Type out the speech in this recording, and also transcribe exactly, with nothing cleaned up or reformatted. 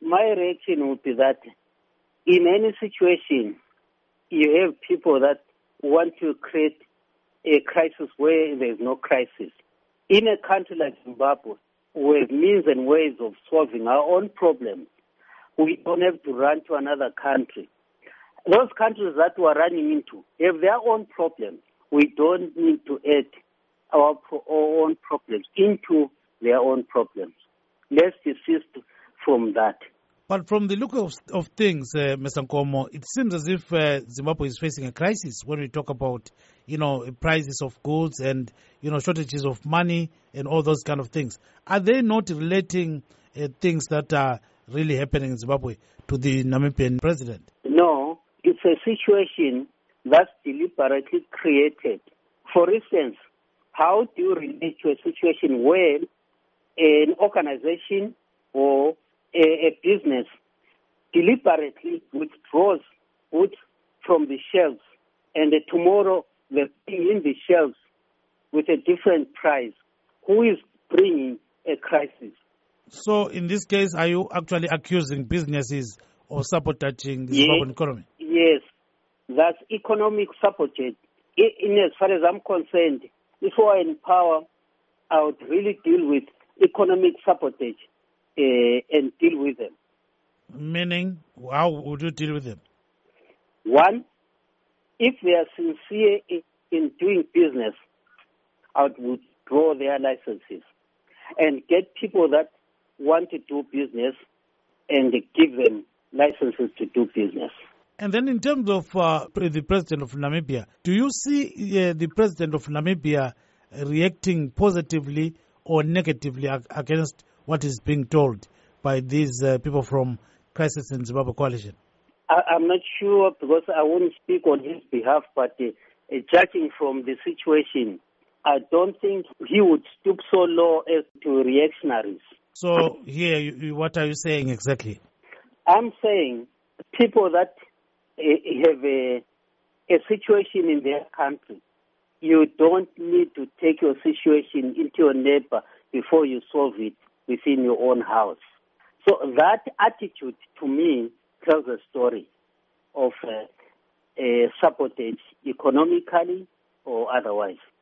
my reaction would be that in any situation, you have people that want to create a crisis where there is no crisis. In a country like Zimbabwe, we have means and ways of solving our own problems. We don't have to run to another country. Those countries that we are running into have their own problems. We don't need to add our, pro- our own problems into their own problems. Let's desist from that. But from the look of, of things, uh, Mister Nkomo, it seems as if uh, Zimbabwe is facing a crisis when we talk about, you know, prices of goods and, you know, shortages of money and all those kind of things. Are they not relating uh, things that are really happening in Zimbabwe to the Namibian president? No, it's a situation that's deliberately created. For instance, how do you relate to a situation where an organization or a, a business deliberately withdraws goods from the shelves and uh, tomorrow they're in the shelves with a different price? Who is bringing a crisis? So in this case, are you actually accusing businesses of sabotaging the Zimbabwean economy? Yes, that's economic sabotage. In as far as I'm concerned, if I were in power, I would really deal with economic sabotage uh, and deal with them. Meaning, how would you deal with them? One, if they are sincere in doing business, I would withdraw their licenses and get people that want to do business and give them licenses to do business. And then in terms of uh, the president of Namibia, do you see uh, the president of Namibia reacting positively or negatively ag- against what is being told by these uh, people from Crisis in Zimbabwe Coalition? I, I'm not sure because I won't speak on his behalf, but uh, uh, judging from the situation, I don't think he would stoop so low as to reactionaries. So here, you, you, what are you saying exactly? I'm saying people that uh, have a, a situation in their country, you don't need to take your situation into your neighbor before you solve it within your own house. So that attitude, to me, tells a story of uh, uh, sabotage economically or otherwise.